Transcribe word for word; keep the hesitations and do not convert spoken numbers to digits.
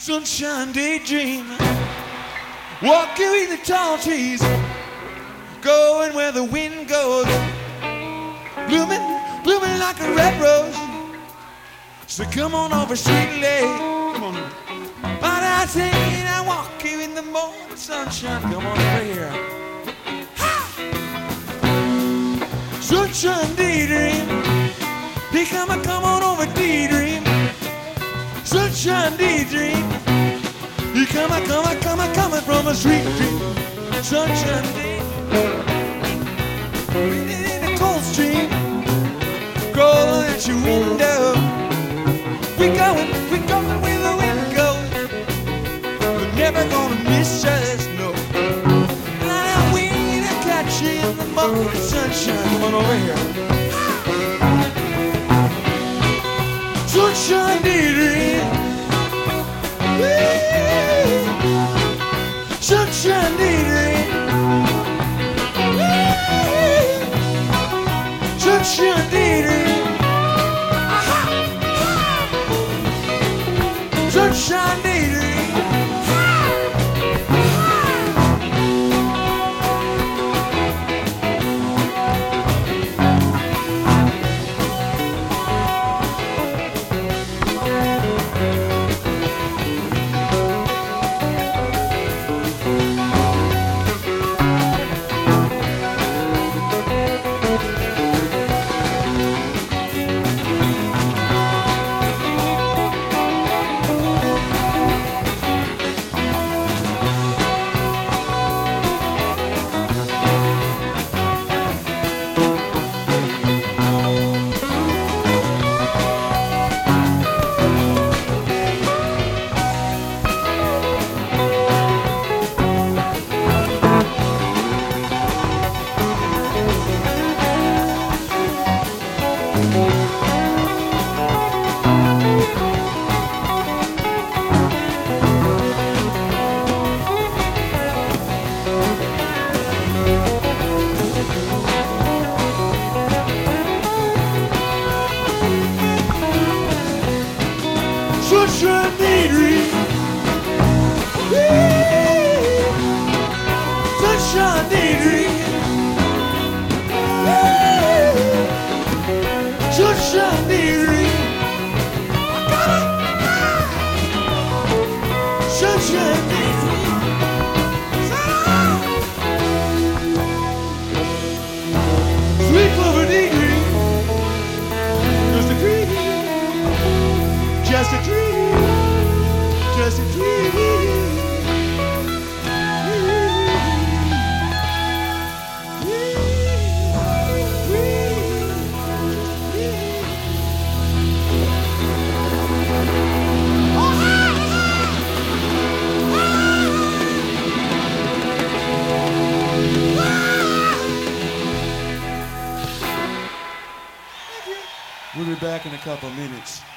Sunshine daydream, walking with the tall trees, going where the wind goes, blooming, blooming like a red rose. So come on over, sweet lady, come on over. But I say I'm walking in the morning sunshine, come on over here. Ha! Sunshine daydream, they come on, come on over, daydream. Sunshine daydream, you come on, come on, come on, coming from a sweet dream. Sunshine daydream, reading in the cold stream, crawling at your window. We going, we going where the wind goes. We're never gonna miss us, no. Now we ain't a catch you in the morning sunshine. Come on over here. Sunshine daydream, wee. Sunshine daydream, wee. Sunshine daydream. Sunshine daydream. Sunshine daydream, wee. Sunshine daydream, wee. Sunshine daydream, I got it. Sunshine daydream, sweet clover daydream, just a dream, just a dream. Just a dream. We'll be back in a couple of minutes.